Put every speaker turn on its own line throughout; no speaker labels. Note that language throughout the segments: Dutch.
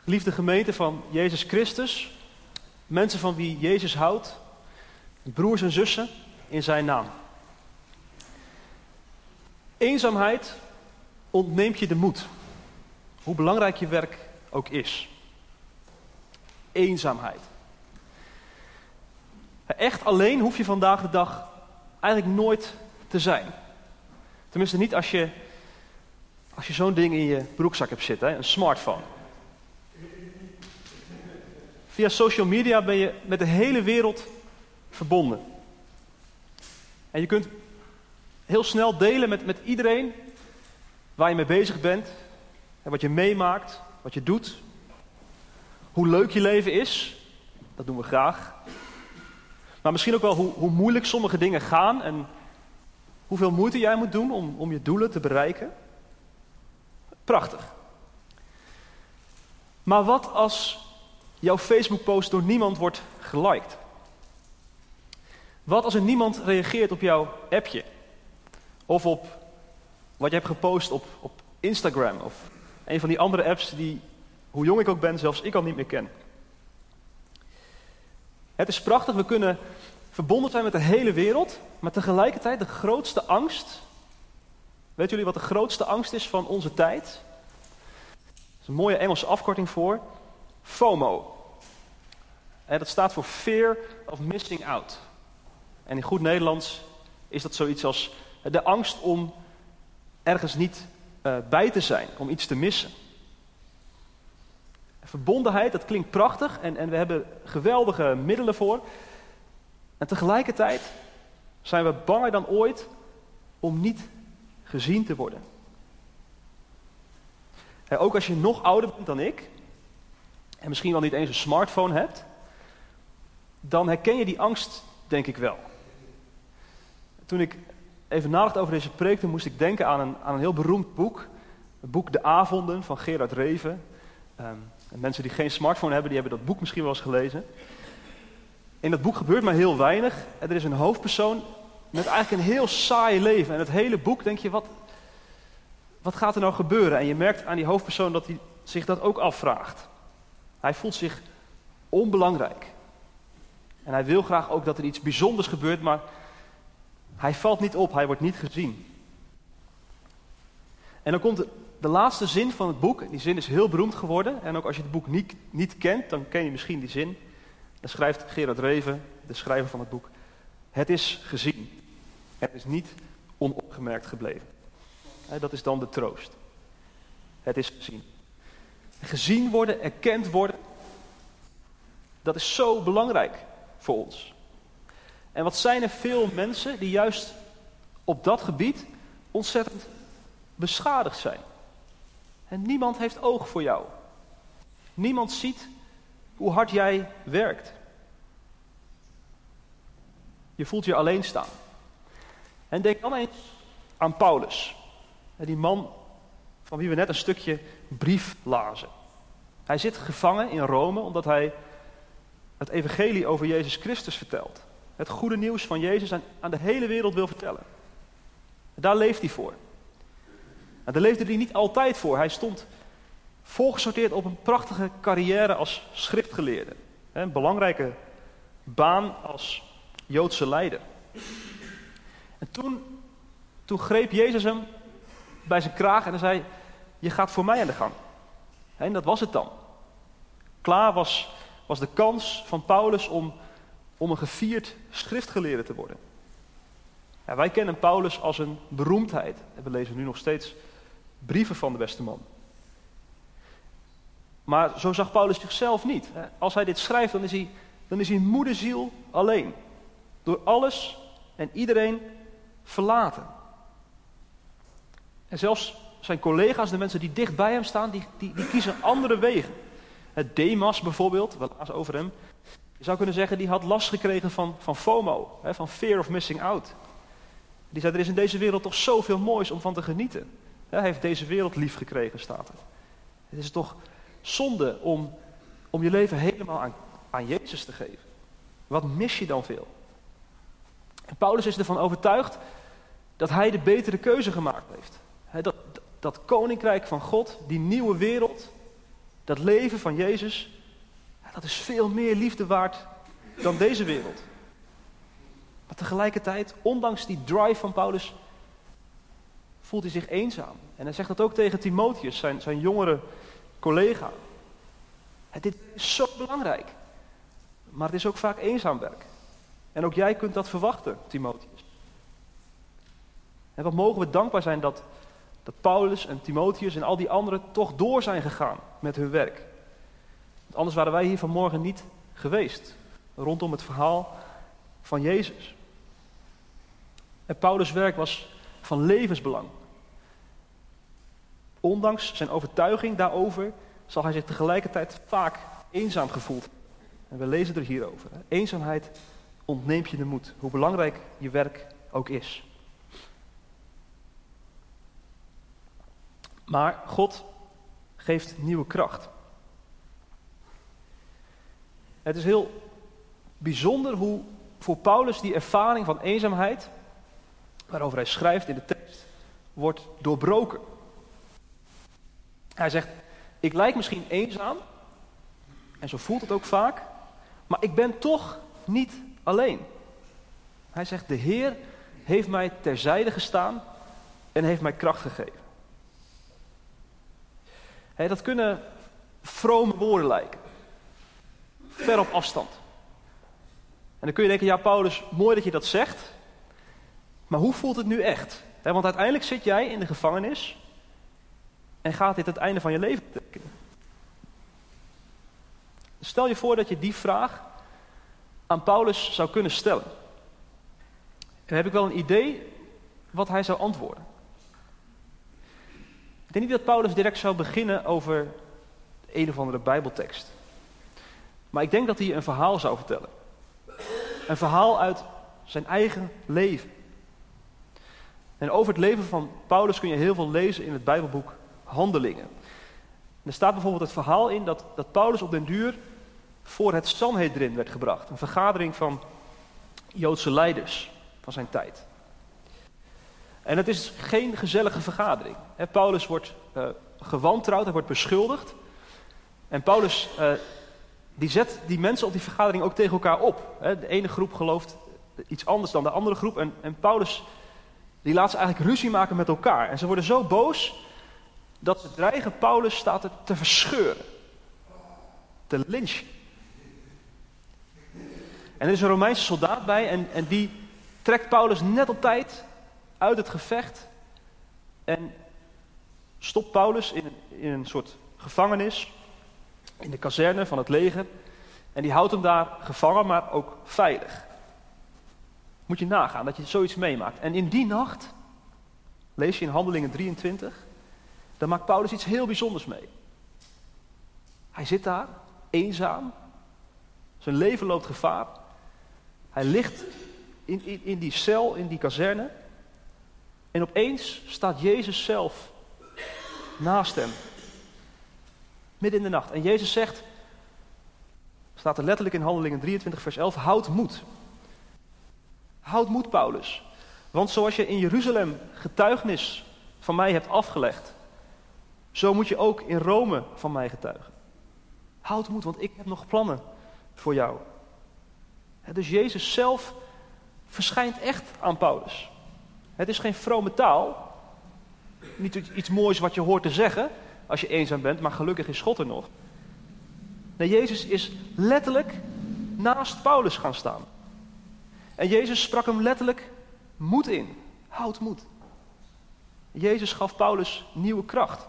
Geliefde gemeente van Jezus Christus, mensen van wie Jezus houdt, broers en zussen in zijn naam. Eenzaamheid ontneemt je de moed, hoe belangrijk je werk ook is. Eenzaamheid. Echt alleen hoef je vandaag de dag eigenlijk nooit te zijn. Tenminste niet als je zo'n ding in je broekzak hebt zitten, hè? Een smartphone. Via social media ben je met de hele wereld verbonden. En je kunt heel snel delen met iedereen waar je mee bezig bent. En wat je meemaakt, wat je doet. Hoe leuk je leven is, dat doen we graag. Maar misschien ook wel hoe moeilijk sommige dingen gaan en hoeveel moeite jij moet doen om je doelen te bereiken. Prachtig. Maar wat als jouw Facebook-post door niemand wordt geliked? Wat als er niemand reageert op jouw appje? Of op wat je hebt gepost op Instagram of een van die andere apps die, hoe jong ik ook ben, zelfs ik al niet meer ken. Het is prachtig, we kunnen verbonden zijn met de hele wereld, maar tegelijkertijd de grootste angst. Weet jullie wat de grootste angst is van onze tijd? Er is een mooie Engelse afkorting voor. FOMO. En dat staat voor Fear of Missing Out. En in goed Nederlands is dat zoiets als de angst om ergens niet bij te zijn, om iets te missen. Verbondenheid, dat klinkt prachtig en we hebben geweldige middelen voor. En tegelijkertijd zijn we banger dan ooit om niet gezien te worden. Ook als je nog ouder bent dan ik, en misschien wel niet eens een smartphone hebt, dan herken je die angst, denk ik wel. Toen ik even nadacht over deze preek, toen moest ik denken aan een heel beroemd boek. Het boek De Avonden van Gerard Reven. En mensen die geen smartphone hebben, die hebben dat boek misschien wel eens gelezen. In dat boek gebeurt maar heel weinig. En er is een hoofdpersoon met eigenlijk een heel saai leven. En het hele boek denk je, wat gaat er nou gebeuren? En je merkt aan die hoofdpersoon dat hij zich dat ook afvraagt. Hij voelt zich onbelangrijk. En hij wil graag ook dat er iets bijzonders gebeurt, maar hij valt niet op, hij wordt niet gezien. En dan komt de laatste zin van het boek. Die zin is heel beroemd geworden. En ook als je het boek niet kent, dan ken je misschien die zin. Dan schrijft Gerard Reven, de schrijver van het boek: het is gezien. Het is niet onopgemerkt gebleven. Dat is dan de troost. Het is gezien. Gezien worden, erkend worden, dat is zo belangrijk voor ons. En wat zijn er veel mensen die juist op dat gebied ontzettend beschadigd zijn. En niemand heeft oog voor jou. Niemand ziet hoe hard jij werkt. Je voelt je alleen staan. En denk dan eens aan Paulus. Die man van wie we net een stukje brief lazen. Hij zit gevangen in Rome omdat hij het evangelie over Jezus Christus vertelt. Het goede nieuws van Jezus aan de hele wereld wil vertellen. Daar leeft hij voor. En daar leefde hij niet altijd voor. Hij stond volgesorteerd op een prachtige carrière als schriftgeleerde. Een belangrijke baan als Joodse leider. En toen greep Jezus hem bij zijn kraag en hij zei: je gaat voor mij aan de gang. En dat was het dan. Klaar was de kans van Paulus om een gevierd schriftgeleerde te worden. Ja, wij kennen Paulus als een beroemdheid. En we lezen nu nog steeds brieven van de beste man. Maar zo zag Paulus zichzelf niet. Als hij dit schrijft, dan is hij moederziel alleen. Door alles en iedereen verlaten. En zelfs zijn collega's, de mensen die dicht bij hem staan, die kiezen andere wegen. Demas bijvoorbeeld, we lazen over hem. Je zou kunnen zeggen, die had last gekregen van FOMO, van Fear of Missing Out. Die zei, er is in deze wereld toch zoveel moois om van te genieten. Hij heeft deze wereld lief gekregen, staat er. Het is toch zonde om je leven helemaal aan Jezus te geven. Wat mis je dan veel? En Paulus is ervan overtuigd dat hij de betere keuze gemaakt heeft. Dat koninkrijk van God, die nieuwe wereld, Dat leven van Jezus, dat is veel meer liefde waard dan deze wereld. Maar tegelijkertijd, ondanks die drive van Paulus, voelt hij zich eenzaam. En hij zegt dat ook tegen Timotheus, zijn jongere collega. Dit is zo belangrijk. Maar het is ook vaak eenzaam werk. En ook jij kunt dat verwachten, Timotheus. En wat mogen we dankbaar zijn dat Paulus en Timotheus en al die anderen toch door zijn gegaan met hun werk. Want anders waren wij hier vanmorgen niet geweest. Rondom het verhaal van Jezus. En Paulus' werk was van levensbelang. Ondanks zijn overtuiging daarover zal hij zich tegelijkertijd vaak eenzaam gevoeld. En we lezen er hierover. Eenzaamheid ontneemt je de moed, hoe belangrijk je werk ook is. Maar God geeft nieuwe kracht. Het is heel bijzonder hoe voor Paulus die ervaring van eenzaamheid, waarover hij schrijft in de tekst, wordt doorbroken. Hij zegt, ik lijk misschien eenzaam, en zo voelt het ook vaak, maar ik ben toch niet alleen. Hij zegt, de Heer heeft mij terzijde gestaan en heeft mij kracht gegeven. Dat kunnen vrome woorden lijken. Ver op afstand. En dan kun je denken, ja Paulus, mooi dat je dat zegt. Maar hoe voelt het nu echt? Want uiteindelijk zit jij in de gevangenis en gaat dit het einde van je leven betekenen. Stel je voor dat je die vraag aan Paulus zou kunnen stellen. En dan heb ik wel een idee wat hij zou antwoorden. Ik denk niet dat Paulus direct zou beginnen over een of andere Bijbeltekst. Maar ik denk dat hij een verhaal zou vertellen. Een verhaal uit zijn eigen leven. En over het leven van Paulus kun je heel veel lezen in het Bijbelboek Handelingen. En er staat bijvoorbeeld het verhaal in dat Paulus op den duur voor het Sanhedrin werd gebracht. Een vergadering van Joodse leiders van zijn tijd. En het is geen gezellige vergadering. Paulus wordt gewantrouwd, hij wordt beschuldigd. En Paulus die zet die mensen op die vergadering ook tegen elkaar op. De ene groep gelooft iets anders dan de andere groep. En Paulus die laat ze eigenlijk ruzie maken met elkaar. En ze worden zo boos dat ze dreigen Paulus staat te verscheuren. Te lynchen. En er is een Romeinse soldaat bij en die trekt Paulus net op tijd uit het gevecht en stopt Paulus in een soort gevangenis, in de kazerne van het leger. En die houdt hem daar gevangen, maar ook veilig. Moet je nagaan dat je zoiets meemaakt. En in die nacht, lees je in Handelingen 23, dan maakt Paulus iets heel bijzonders mee. Hij zit daar, eenzaam. Zijn leven loopt gevaar. Hij ligt in die cel, in die kazerne. En opeens staat Jezus zelf naast hem. Midden in de nacht. En Jezus zegt, staat er letterlijk in Handelingen 23 vers 11, houd moed. Houd moed, Paulus. Want zoals je in Jeruzalem getuigenis van mij hebt afgelegd, zo moet je ook in Rome van mij getuigen. Houd moed, want ik heb nog plannen voor jou. Dus Jezus zelf verschijnt echt aan Paulus. Het is geen vrome taal. Niet iets moois wat je hoort te zeggen als je eenzaam bent, maar gelukkig is God er nog. Nee, Jezus is letterlijk naast Paulus gaan staan. En Jezus sprak hem letterlijk moed in. Houd moed. Jezus gaf Paulus nieuwe kracht.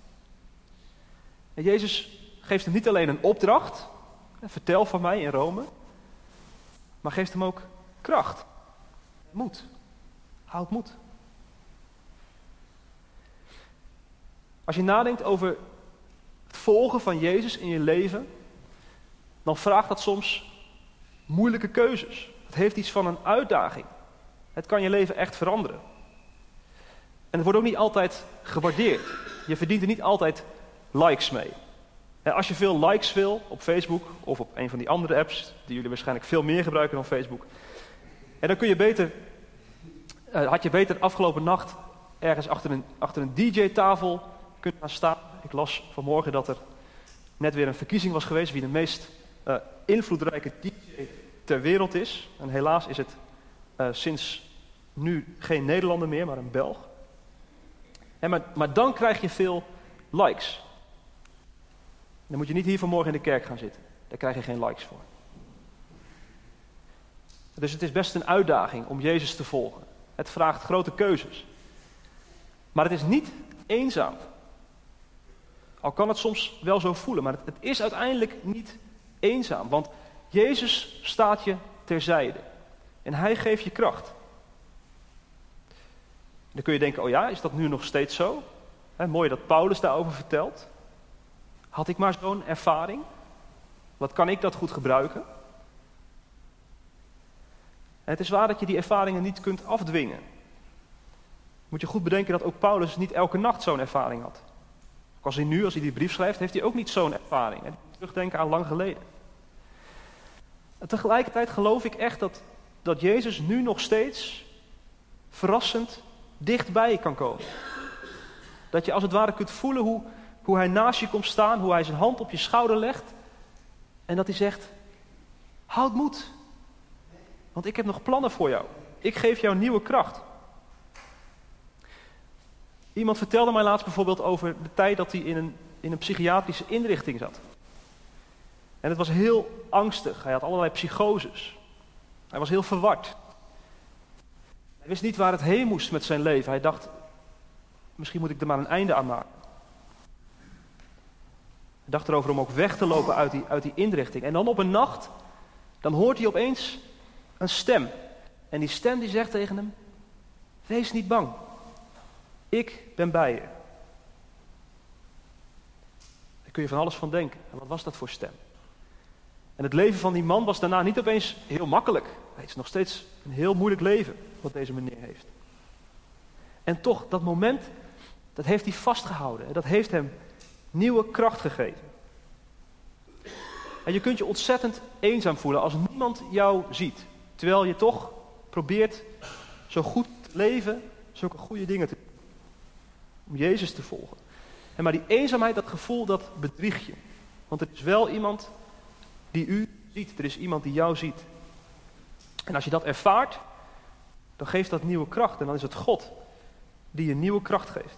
En Jezus geeft hem niet alleen een opdracht, vertel van mij in Rome, maar geeft hem ook kracht. Moed. Houd moed. Als je nadenkt over het volgen van Jezus in je leven, dan vraagt dat soms moeilijke keuzes. Het heeft iets van een uitdaging. Het kan je leven echt veranderen. En het wordt ook niet altijd gewaardeerd. Je verdient er niet altijd likes mee. En als je veel likes wil op Facebook of op een van die andere apps, die jullie waarschijnlijk veel meer gebruiken dan Facebook, en dan kun je had je beter afgelopen nacht ergens achter een DJ-tafel kunnen gaan staan. Ik las vanmorgen dat er net weer een verkiezing was geweest wie de meest invloedrijke DJ ter wereld is. En helaas is het sinds nu geen Nederlander meer, maar een Belg. Maar dan krijg je veel likes. Dan moet je niet hier vanmorgen in de kerk gaan zitten. Daar krijg je geen likes voor. Dus het is best een uitdaging om Jezus te volgen. Het vraagt grote keuzes. Maar het is niet eenzaam. Al kan het soms wel zo voelen, maar het is uiteindelijk niet eenzaam. Want Jezus staat je terzijde. En hij geeft je kracht. Dan kun je denken, oh ja, is dat nu nog steeds zo? Mooi dat Paulus daarover vertelt. Had ik maar zo'n ervaring? Wat kan ik dat goed gebruiken? En het is waar dat je die ervaringen niet kunt afdwingen. Moet je goed bedenken dat ook Paulus niet elke nacht zo'n ervaring had. Ook als hij die brief schrijft, heeft hij ook niet zo'n ervaring. Hij moet terugdenken aan lang geleden. En tegelijkertijd geloof ik echt dat Jezus nu nog steeds verrassend dichtbij je kan komen. Dat je als het ware kunt voelen hoe hij naast je komt staan, hoe hij zijn hand op je schouder legt. En dat hij zegt, houd moed. Want ik heb nog plannen voor jou. Ik geef jou nieuwe kracht. Iemand vertelde mij laatst bijvoorbeeld over de tijd dat hij in een psychiatrische inrichting zat. En het was heel angstig. Hij had allerlei psychoses. Hij was heel verward. Hij wist niet waar het heen moest met zijn leven. Hij dacht, misschien moet ik er maar een einde aan maken. Hij dacht erover om ook weg te lopen uit die inrichting. En dan op een nacht, dan hoort hij opeens een stem. En die stem die zegt tegen hem, wees niet bang. Ik ben bij je. Daar kun je van alles van denken. En wat was dat voor stem? En het leven van die man was daarna niet opeens heel makkelijk. Het is nog steeds een heel moeilijk leven wat deze meneer heeft. En toch, dat moment, dat heeft hij vastgehouden. En dat heeft hem nieuwe kracht gegeven. En je kunt je ontzettend eenzaam voelen als niemand jou ziet. Terwijl je toch probeert zo goed te leven, zulke goede dingen te doen. Om Jezus te volgen. Maar die eenzaamheid, dat gevoel, dat bedriegt je. Want er is wel iemand die u ziet. Er is iemand die jou ziet. En als je dat ervaart, dan geeft dat nieuwe kracht. En dan is het God die je nieuwe kracht geeft.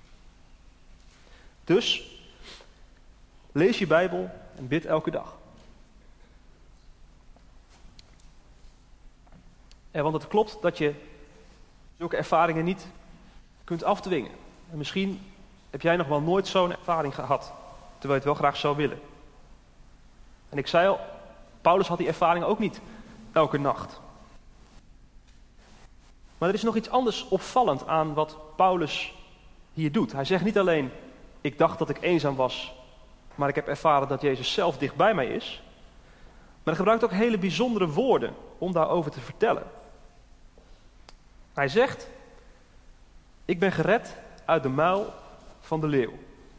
Dus, lees je Bijbel en bid elke dag. Want het klopt dat je zulke ervaringen niet kunt afdwingen. En misschien heb jij nog wel nooit zo'n ervaring gehad, terwijl je het wel graag zou willen. En ik zei al, Paulus had die ervaring ook niet elke nacht. Maar er is nog iets anders opvallend aan wat Paulus hier doet. Hij zegt niet alleen, ik dacht dat ik eenzaam was, maar ik heb ervaren dat Jezus zelf dicht bij mij is. Maar hij gebruikt ook hele bijzondere woorden om daarover te vertellen. Hij zegt, ik ben gered uit de muil van de leeuw.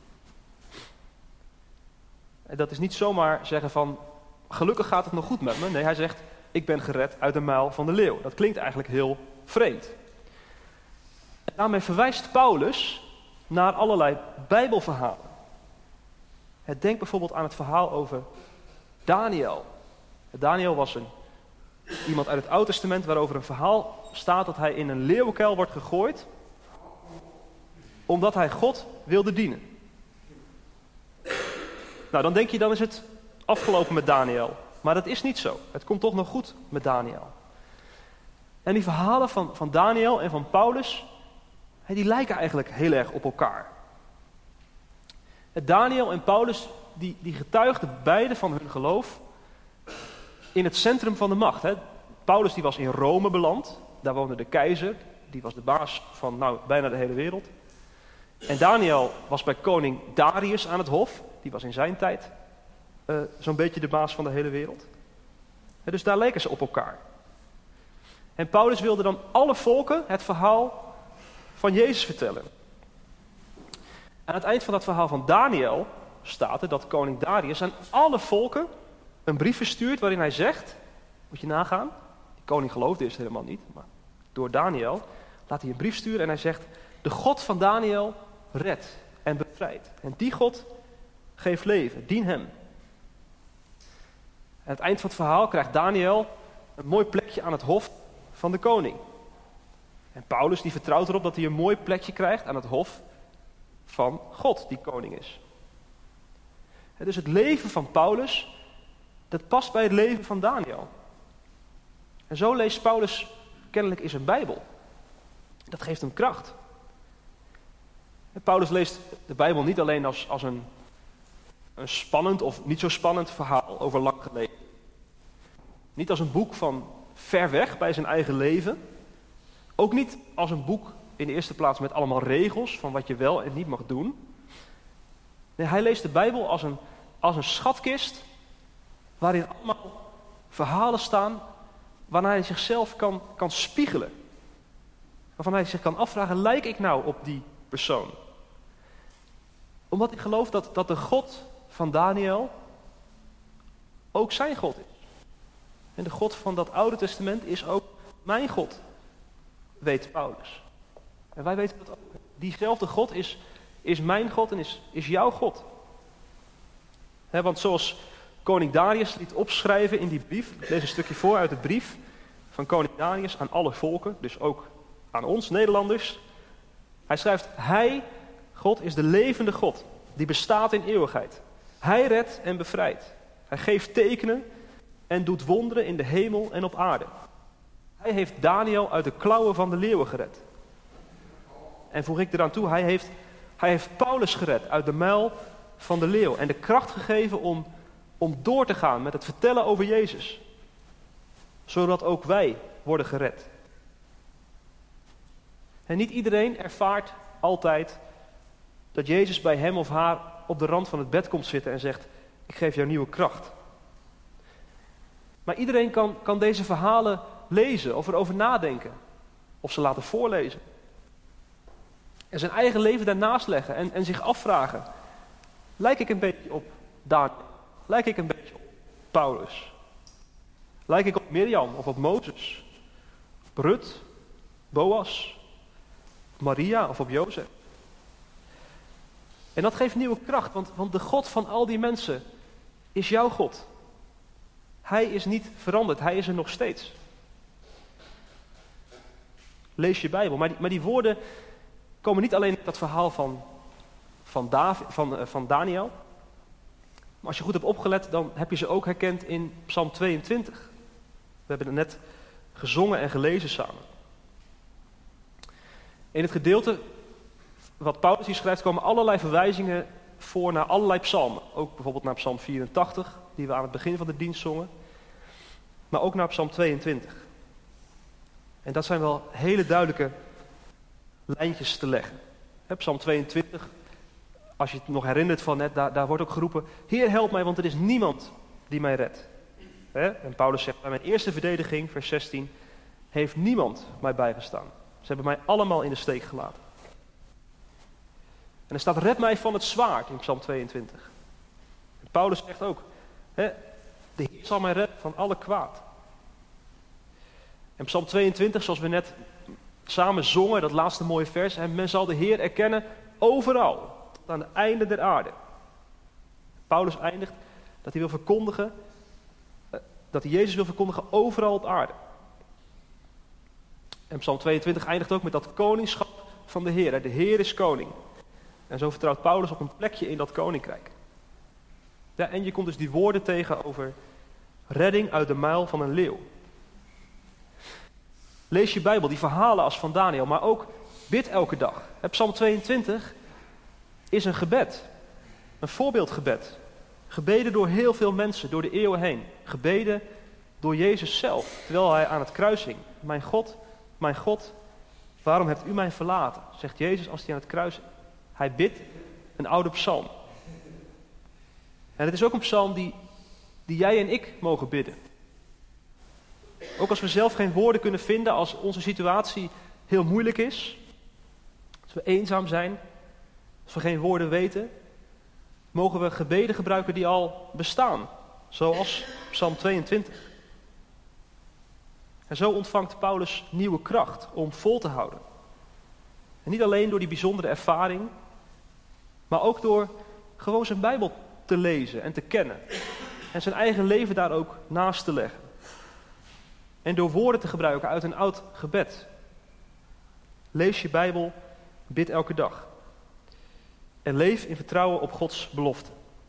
En dat is niet zomaar zeggen van, gelukkig gaat het nog goed met me. Nee, hij zegt, ik ben gered uit de muil van de leeuw. Dat klinkt eigenlijk heel vreemd. En daarmee verwijst Paulus naar allerlei Bijbelverhalen. Denk bijvoorbeeld aan het verhaal over Daniel. Daniel was iemand uit het Oude Testament waarover een verhaal staat dat hij in een leeuwenkuil wordt gegooid, omdat hij God wilde dienen. Nou, dan denk je, dan is het afgelopen met Daniel. Maar dat is niet zo. Het komt toch nog goed met Daniel. En die verhalen van Daniel en van Paulus, die lijken eigenlijk heel erg op elkaar. Daniel en Paulus, die getuigden beide van hun geloof in het centrum van de macht. Paulus die was in Rome beland. Daar woonde de keizer. Die was de baas van bijna de hele wereld. En Daniel was bij koning Darius aan het hof. Die was in zijn tijd zo'n beetje de baas van de hele wereld. Dus daar leken ze op elkaar. En Paulus wilde dan alle volken het verhaal van Jezus vertellen. Aan het eind van dat verhaal van Daniel staat er dat koning Darius aan alle volken een brief verstuurt waarin hij zegt, moet je nagaan, die koning geloofde eerst helemaal niet, maar door Daniel laat hij een brief sturen en hij zegt, de God van Daniel redt en bevrijdt. En die God geeft leven. Dien hem. Aan het eind van het verhaal krijgt Daniel een mooi plekje aan het hof van de koning. En Paulus die vertrouwt erop dat hij een mooi plekje krijgt aan het hof van God, die koning is. En dus het leven van Paulus, dat past bij het leven van Daniel. En zo leest Paulus kennelijk in zijn Bijbel. Dat geeft hem kracht. En Paulus leest de Bijbel niet alleen als een spannend of niet zo spannend verhaal over lang geleden. Niet als een boek van ver weg bij zijn eigen leven. Ook niet als een boek in de eerste plaats met allemaal regels van wat je wel en niet mag doen. Nee, hij leest de Bijbel als een schatkist waarin allemaal verhalen staan waarna hij zichzelf kan spiegelen. Waarvan hij zich kan afvragen, lijk ik nou op die persoon? Omdat ik geloof dat de God van Daniel ook zijn God is. En de God van dat Oude Testament is ook mijn God, weet Paulus. En wij weten dat ook. Diezelfde God is mijn God en is jouw God. Want zoals koning Darius liet opschrijven in die brief, ik lees een stukje voor uit de brief van koning Darius aan alle volken, dus ook aan ons Nederlanders. Hij schrijft, hij, God, is de levende God, die bestaat in eeuwigheid. Hij redt en bevrijdt. Hij geeft tekenen en doet wonderen in de hemel en op aarde. Hij heeft Daniel uit de klauwen van de leeuwen gered. En voeg ik eraan toe, hij heeft Paulus gered uit de muil van de leeuw. En de kracht gegeven om door te gaan met het vertellen over Jezus. Zodat ook wij worden gered. En niet iedereen ervaart altijd dat Jezus bij hem of haar op de rand van het bed komt zitten en zegt, ik geef jou nieuwe kracht. Maar iedereen kan deze verhalen lezen of erover nadenken. Of ze laten voorlezen. En zijn eigen leven daarnaast leggen en zich afvragen. Lijk ik een beetje op Daniel? Lijk ik een beetje op Paulus? Lijk ik op Mirjam of op Mozes? Op Rut, Boas, op Maria of op Jozef? En dat geeft nieuwe kracht, want de God van al die mensen is jouw God. Hij is niet veranderd, hij is er nog steeds. Lees je Bijbel, maar die woorden komen niet alleen uit dat verhaal van Daniel. Maar als je goed hebt opgelet, dan heb je ze ook herkend in Psalm 22. We hebben het net gezongen en gelezen samen. In het gedeelte wat Paulus hier schrijft, komen allerlei verwijzingen voor naar allerlei psalmen. Ook bijvoorbeeld naar Psalm 84, die we aan het begin van de dienst zongen. Maar ook naar Psalm 22. En dat zijn wel hele duidelijke lijntjes te leggen. Psalm 22, als je het nog herinnert van net, daar wordt ook geroepen, Heer, help mij, want er is niemand die mij redt. En Paulus zegt, bij mijn eerste verdediging, vers 16, heeft niemand mij bijgestaan. Ze hebben mij allemaal in de steek gelaten. En er staat, red mij van het zwaard in Psalm 22. En Paulus zegt ook, de Heer zal mij redden van alle kwaad. En Psalm 22, zoals we net samen zongen, dat laatste mooie vers, en men zal de Heer erkennen overal, tot aan het einde der aarde. Paulus eindigt dat hij wil verkondigen, dat hij Jezus wil verkondigen overal op aarde. En Psalm 22 eindigt ook met dat koningschap van de Heer. De Heer is koning. En zo vertrouwt Paulus op een plekje in dat koninkrijk. Ja, en je komt dus die woorden tegen over redding uit de muil van een leeuw. Lees je Bijbel, die verhalen als van Daniel, maar ook bid elke dag. Psalm 22 is een gebed. Een voorbeeldgebed. Gebeden door heel veel mensen, door de eeuwen heen. Gebeden door Jezus zelf, terwijl hij aan het kruis hing. Mijn God, waarom hebt u mij verlaten? Zegt Jezus als hij aan het kruis hing. Hij bidt een oude psalm. En het is ook een psalm die jij en ik mogen bidden. Ook als we zelf geen woorden kunnen vinden, als onze situatie heel moeilijk is, als we eenzaam zijn, als we geen woorden weten, mogen we gebeden gebruiken die al bestaan, zoals Psalm 22. En zo ontvangt Paulus nieuwe kracht om vol te houden. En niet alleen door die bijzondere ervaring, maar ook door gewoon zijn Bijbel te lezen en te kennen. En zijn eigen leven daar ook naast te leggen. En door woorden te gebruiken uit een oud gebed. Lees je Bijbel, bid elke dag. En leef in vertrouwen op Gods belofte.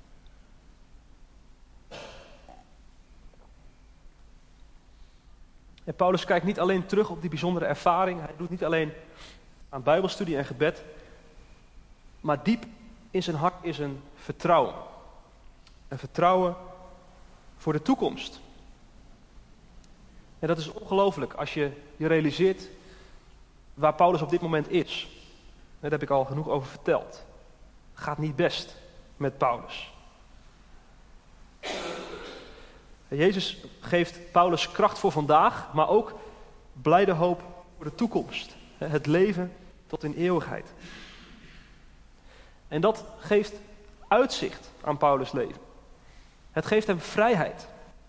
En Paulus kijkt niet alleen terug op die bijzondere ervaring. Hij doet niet alleen aan Bijbelstudie en gebed. Maar diep in zijn hart is een vertrouwen. Een vertrouwen voor de toekomst. En dat is ongelooflijk als je je realiseert waar Paulus op dit moment is. Daar heb ik al genoeg over verteld. Het gaat niet best met Paulus. En Jezus geeft Paulus kracht voor vandaag, maar ook blijde hoop voor de toekomst. Het leven tot in eeuwigheid. En dat geeft uitzicht aan Paulus' leven. Het geeft hem vrijheid.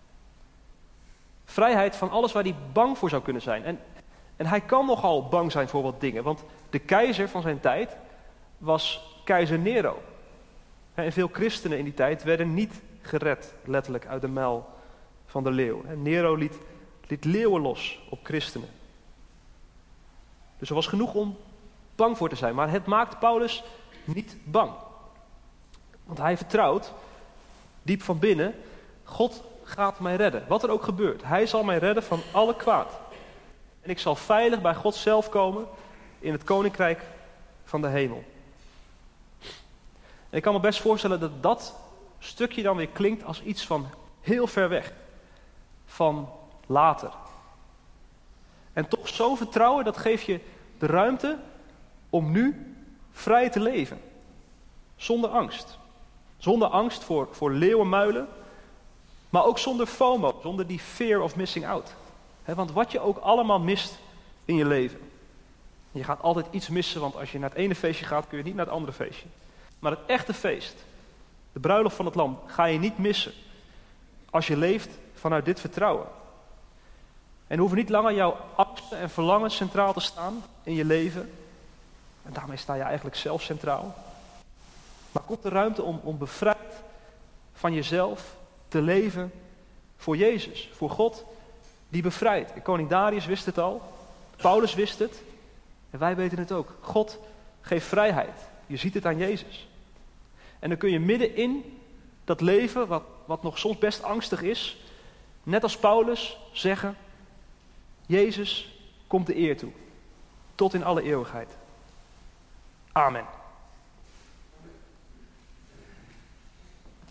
Vrijheid van alles waar hij bang voor zou kunnen zijn. En hij kan nogal bang zijn voor wat dingen. Want de keizer van zijn tijd was keizer Nero. En veel christenen in die tijd werden niet gered, letterlijk, uit de muil van de leeuw. Nero liet leeuwen los op christenen. Dus er was genoeg om bang voor te zijn. Maar het maakt Paulus niet bang. Want hij vertrouwt, diep van binnen, God gaat mij redden. Wat er ook gebeurt. Hij zal mij redden van alle kwaad. En ik zal veilig bij God zelf komen in het koninkrijk van de hemel. En ik kan me best voorstellen dat dat stukje dan weer klinkt als iets van heel ver weg. Van later. En toch zo'n vertrouwen, dat geeft je de ruimte om nu vrij te leven. Zonder angst. Zonder angst voor leeuwenmuilen. Maar ook zonder FOMO, zonder die fear of missing out. Want wat je ook allemaal mist in je leven. Je gaat altijd iets missen, want als je naar het ene feestje gaat, kun je niet naar het andere feestje. Maar het echte feest, de bruiloft van het lam, ga je niet missen. Als je leeft vanuit dit vertrouwen. En hoeven niet langer jouw angsten en verlangens centraal te staan in je leven. En daarmee sta je eigenlijk zelf centraal. Maar komt de ruimte om bevrijd van jezelf te leven voor Jezus, voor God die bevrijdt. Koning Darius wist het al, Paulus wist het en wij weten het ook. God geeft vrijheid. Je ziet het aan Jezus. En dan kun je midden in dat leven, wat nog soms best angstig is, net als Paulus zeggen, Jezus komt de eer toe. Tot in alle eeuwigheid. Amen.